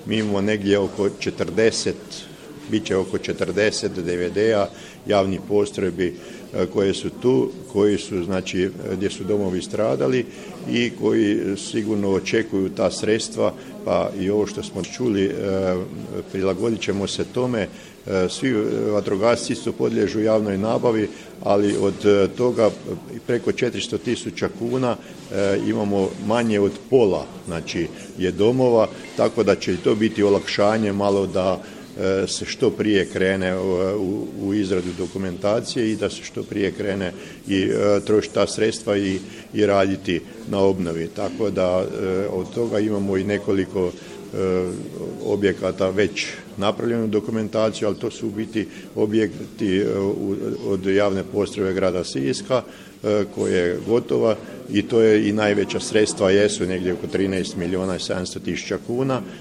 mi imamo negdje oko 40, bit će oko 40 DVD-a javnih postrojbi koje su tu, koji su, znači, gdje su domovi stradali i koji sigurno očekuju ta sredstva, pa i ovo što smo čuli, prilagodit ćemo se tome. Svi vatrogasci isto podliježu javnoj nabavi, ali od toga preko 400.000 kuna imamo manje od pola, znači, je domova, tako da će i to biti olakšanje malo da se što prije krene u izradu dokumentacije i da se što prije krene i trošiti ta sredstva i raditi na obnovi. Tako da od toga imamo i nekoliko objekata već napravljenu dokumentaciju, ali to su u biti objekti od javne postrojbe grada Siska koja je gotova i to je i najveća sredstva jesu negdje oko 13.700.000 kuna.